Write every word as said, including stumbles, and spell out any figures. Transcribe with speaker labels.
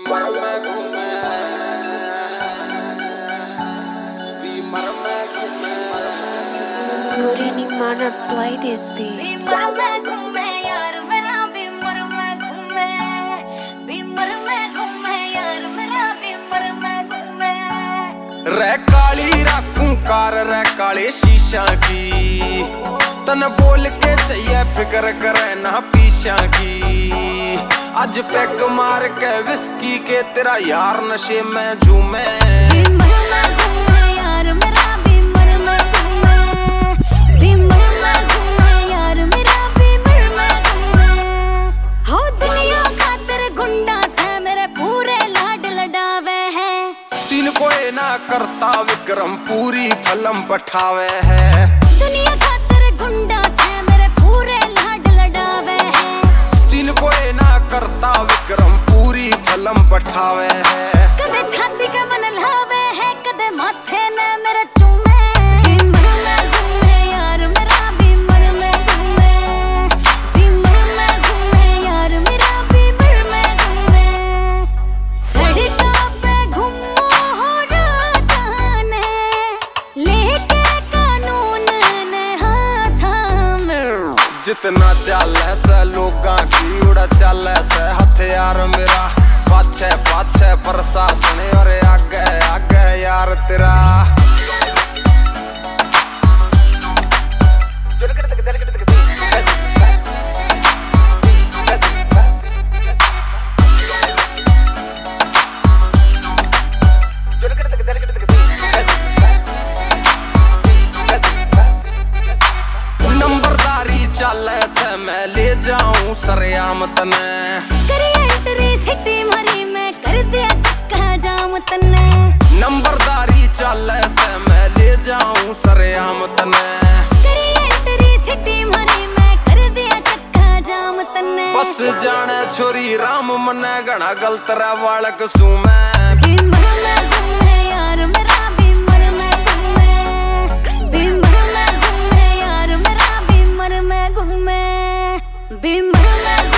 Speaker 1: Beamer में घूमे, Beamer में घूमे।
Speaker 2: Could anyone play this beat?
Speaker 3: Beamer में घूमे यार मेरा, बीमर में घूमे, बीमर में घूमे यार मेरा, बीमर में घूमे।
Speaker 1: रे काली राखूं कार रे काले शीशा की, तन बोल के चाहिए फिक्र करे ना पीछा की। आज पैग मार के विस्की के तेरा यार नशे में झूमे।
Speaker 3: बीमर में घूमे यार मेरा, बीमर में घूमे, बीमर में घूमे यार मेरा, बीमर में घूमे। हो दुनिया खातिर गुंडा से मेरे पूरे लाड लडावे है।
Speaker 1: सीन कोई ना करता विक्रम पूरी फिल्म पठावे है।
Speaker 3: दुनिया खातिर गुंडा से मेरे पूरे लाड लडावे है।
Speaker 1: सीन कोई ना करता विक्रम पूरी फिल्म पठावे है।
Speaker 3: कदे छाती का मन लावे है, कदे माथे ने मेरे चूमे। बीमर में घूमे यार मेरा, बीमर में घूमे, बीमर में घूमे यार मेरा, बीमर में घूमे। सड़कों पे घूमो हो राताने, लेके कानून ने हाथां में।
Speaker 1: जितना चाले से लोगां की उड़ा चाले से हथियार मेरा। पाछे पाछे प्रशासन और आगे आगे यार तेरा। नंबरदारी चाले से मैं ले जाऊं सरेआम तने।
Speaker 3: करी एंट्री सिटी मरी में कर दिया चक्का जाम तन्ने।
Speaker 1: नंबरदारी चाले से मैं ले जाऊं सरेआम तने।
Speaker 3: करी एंट्री सिटी मरी में कर दिया चक्का जाम तन्ने।
Speaker 1: बस जाने छोरी राम मने घना गलत रे वालक सू मैं।
Speaker 3: बीमर में घूमे यार मेरा, बीमर में घूमे, बीमर में घूमे यार मेरा, बीमर में घूमे, बीमर में